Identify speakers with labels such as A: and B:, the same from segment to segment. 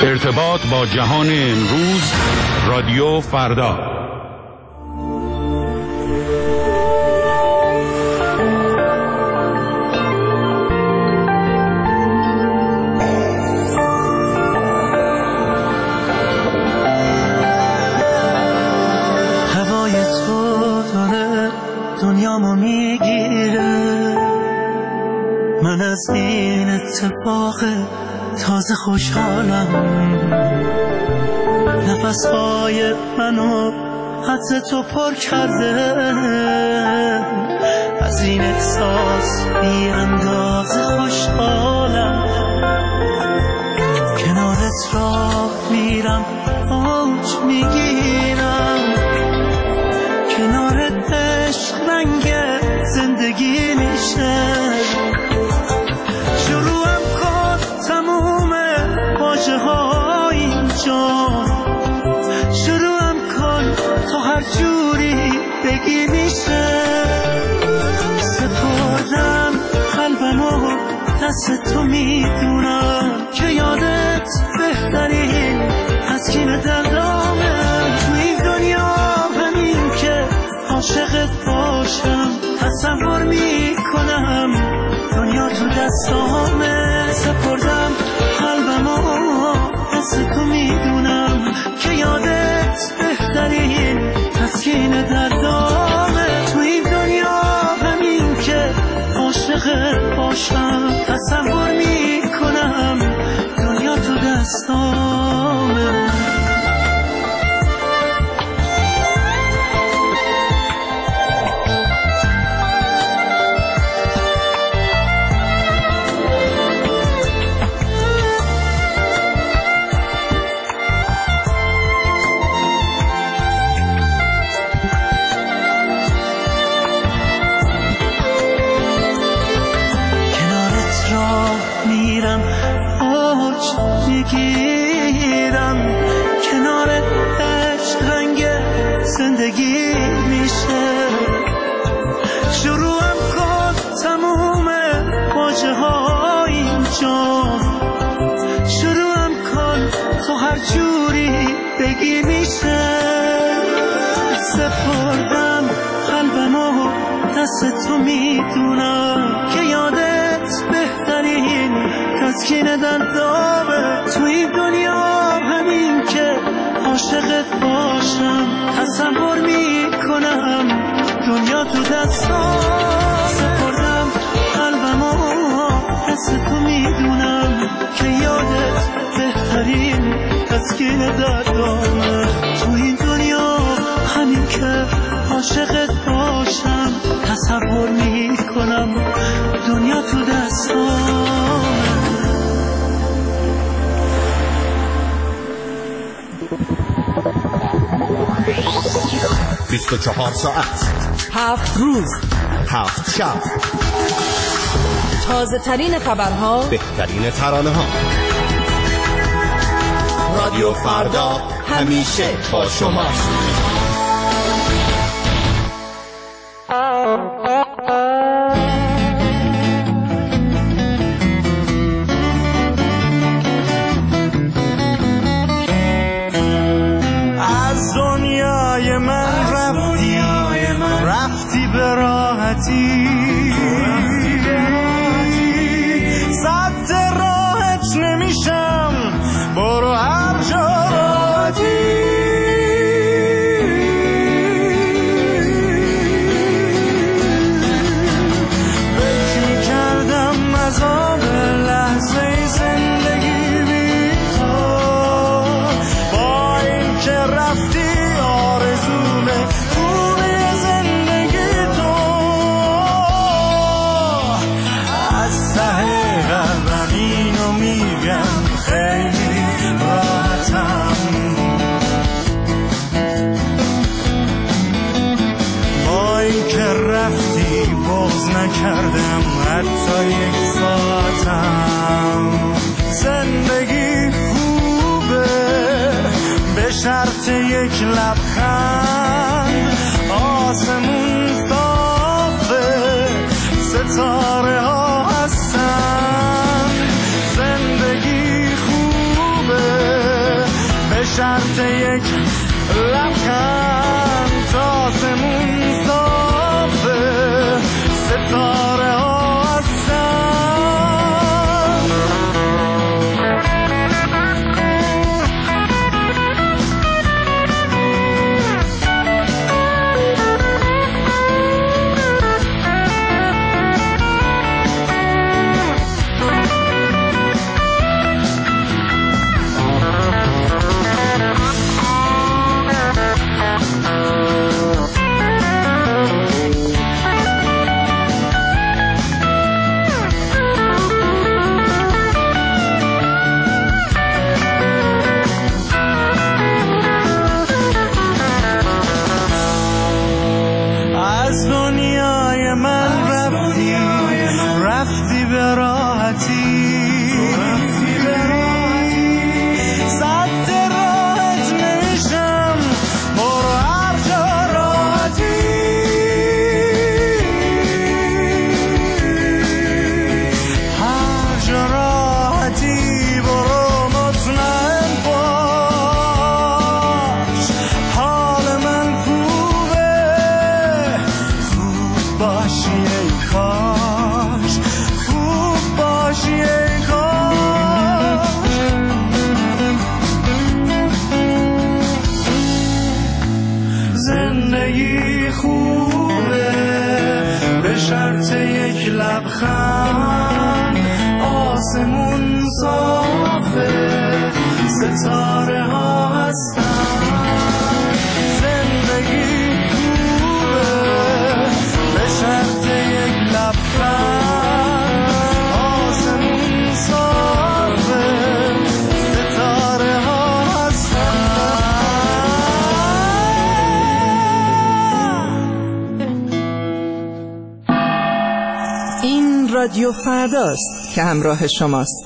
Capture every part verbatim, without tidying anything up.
A: ارتباط با جهان امروز، رادیو فردا.
B: هوای تو داره دنیامو میگیره، من از این اتفاق تازه خوشحالم. نفسهای منو حد تو پر کرده، از این احساس بی اندازه خوشحالم. کنارت راه میرم، اوج میگیرم، کنارت عشق رنگ زندگی میشه. شروعم کن تموم واژه ها اینجا، شروعم کن تو هر جوری بگی میشه. سپردم قلبمو دست تو، میدونم که یادت بهترین تسکین دردامه. تو این دنیا همین که عاشقت باشم، تصور میکنم دنیا تو دستامه. سپردم قلبمو دست تو، میدونم که یادت بهترین تسکین دردامه. تو این دنیا همین که عاشقت باشم، تصور میکنم دنیا تو دستامه. زندگی میشه. شروعم کن تموم واژه ها اینجا، شروعم کن تو هر جوری بگی میشه. سپردم قلبمو دست تو، میدونم که یادت بهترین تسکین دردامه. تو این دنیا همین که عاشقت باشم، تصور میکنم دنیا تو دستام. سپردم قلبمو دست تو، میدونم که یادت بهترین تسکین دردامه. تو این دنیا همین که عاشقت باشم، تصور میکنم دنیا تو دستام.
C: بیست و چهار ساعت،
D: هفت روز،
C: هفت شب،
D: تازه ترین خبرها،
C: بهترین ترانه ها. رادیو فردا همیشه با شماست.
B: از دنیای من رفتی، رفتی به راحتی، صد راحت نمیشم، برو هر جا راحتی. فکر میکردم از آن لحظه زندگی بی تو، با این که رفتی آرزومه خونه زندگی تو. از ته قلبم اینو میگم، خیلی راحتم. با این که رفتی باز نکردم حتی یک ساعتم. زندگی خوبه به شرط یک لبخند، آسمون صافه، ستاره ها هستن. زندگی خوبه شرط یک لبخند آسمون صافه ستاره ها هستن. زندگی خوبه به شرط یک لبخند آسمون صافه ستاره ها هستن. زندگی خوبه به شرط یک لبخند آسمون صافه ستاره ها هستن.
D: رادیو فرداست که همراه شماست.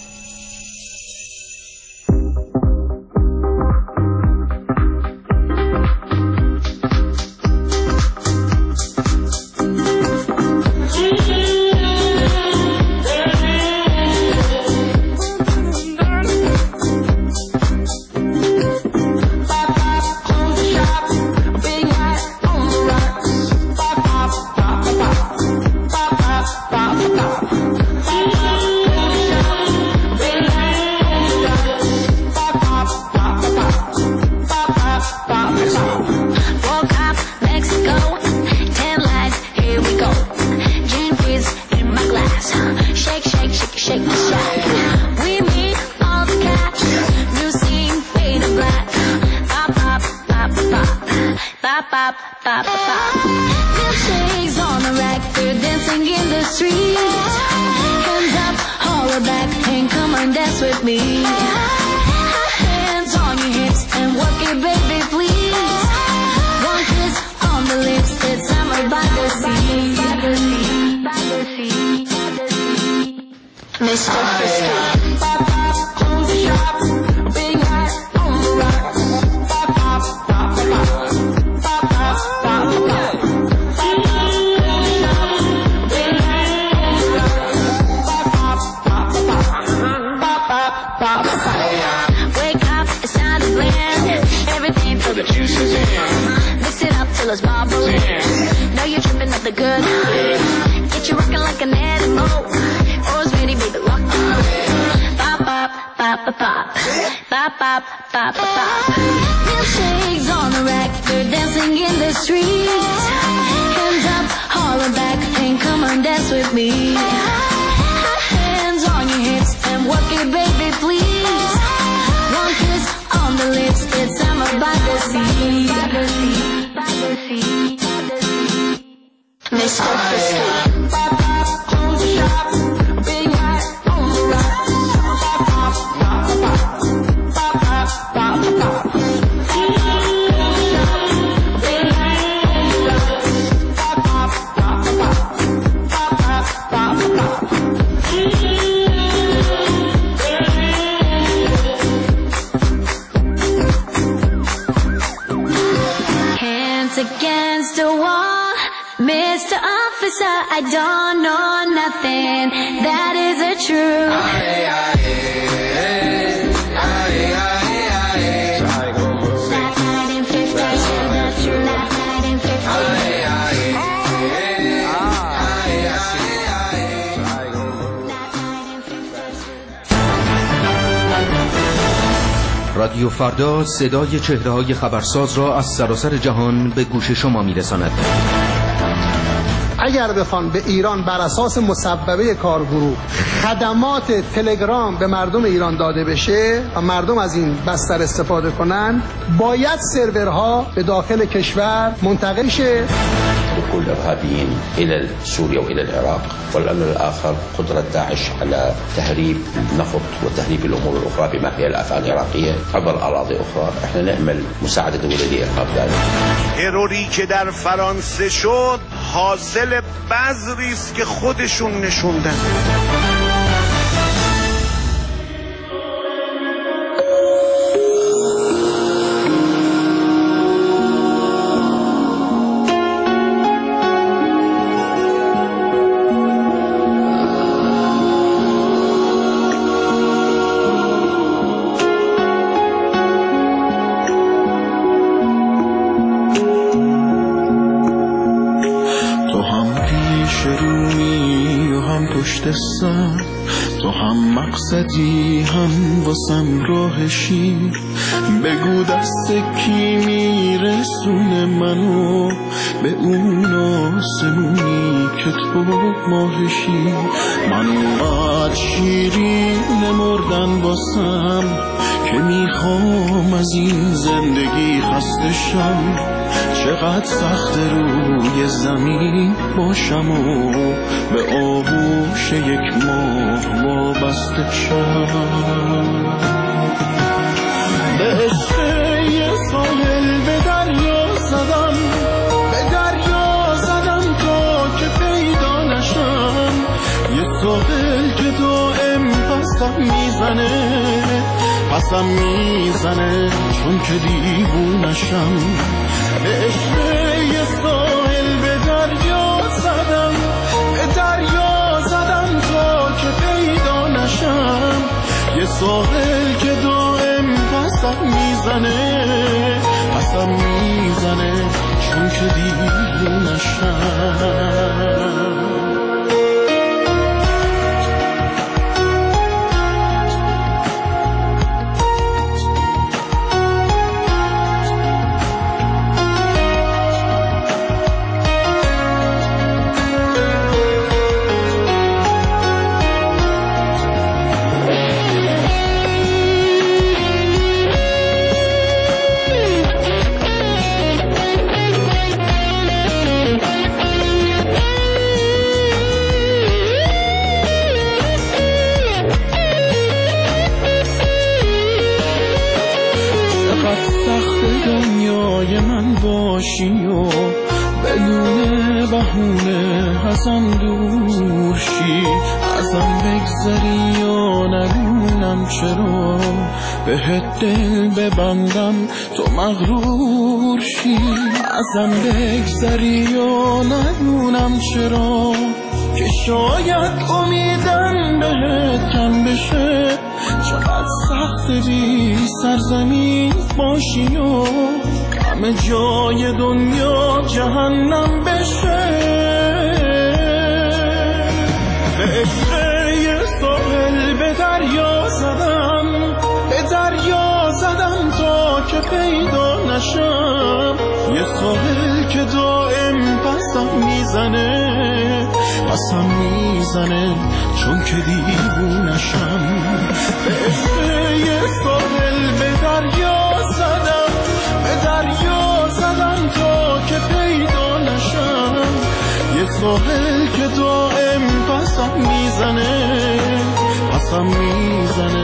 E: Milkshakes on the rack, they're dancing in the street. Hands up, holler back, and come and dance with me. Hands on your hips and work it, baby, please. One kiss on the lips, it's summer by the sea. By the sea, by the sea, by the sea. Mister Frisky. Pop, pop, close the shop. Big hat on the rocks. Pop, pop, pop, pop. Pop, pop, pop, pop. Wake up, it's time to blend. Everything till the juice is in. Mix it up till it's bubbling. Know you're tripping up the good. Get you rocking like an animal. Always ready, baby, lock on. Pop, pop, pop, pop, pop. Pop, pop, pop, pop, pop. Milkshakes on the rack, they're dancing in the street. Hands up, holler back, and come and dance with me. Hands on your hips and work it, baby, please. One kiss on the lips, it's summer by the sea. By the sea, by the sea, by the sea. Mister Frisky. Pop, pop, close the shop. Big hat on the rocks. Pop, pop, pop, pop. Pop, pop, pop, pop. Big hat on the rocks. Pop, pop, pop, pop. Pop, pop, pop, pop. Hands against the wall, Mister Officer, I don't know nothing. That isn't true.
F: رادیو فردا صدای چهره‌های خبرساز را از سراسر جهان به گوش شما می‌رساند.
G: اگر بخوان به ایران بر اساس مصوبه کارگروه خدمات تلگرام به مردم ایران داده بشه و مردم از این بستر استفاده کنن، باید سرورها به داخل کشور منتقل شه.
H: دخول الإرهابيين إلى سوريا وإلى العراق، والأمر الآخر قدرة داعش على تهريب نفط وتهريب الأمور الأخرى بما فيها الأفعال العراقية عبر أراضي أخرى. احنا نأمل مساعدة دولة لإرهاب ذلك.
I: تروری که در فرانسه شد حاصل بذری است که خودشون نشوندن.
B: تو هم مقصدی هم واسم راهشی، بگو دست کی میرسونه منو به اون آسمونی که تو ماهشی. من اونقدر شیرین مردن واسم که میخوام از این زندگی خستشم. چقدر سخت روی زمین باشم و به آغوش یک ماه وابسته شم. به عشق یه ساحل به دریا زدم، به دریا زدم تا که پیدا نشم. یه ساحل که دائم پسم میزنه، پسم میزنه چون که دیوونشم. به عشق یه ساحل به دریا زدم، به دریا زدم تا که پیدا نشم. یه ساحل که دائم پسم میزنه، پسم میزنه چون که دیوونشم. و بدون بهونه ازم دور شی، ازم بگذری یا ندونم چرا بهت دل ببندم تو مغرور شی. ازم بگذری یا ندونم چرا که شاید امیدم بهت کم بشه. چقدر سخت بی سرزمین باشی و همه جای دنیا جهنم بشه. به عشق یه ساحل به دریا زدم، به دریا زدم تا که پیدا نشم. یه ساحل که دائم پسم میزنه، پسم میزنه چون که دیوونشم. به عشق یه ساحل به دریا زدم، به دریا زدم تا که پیدا نشم. یه ساحل که دائم پسم میزنه، پسم میزنه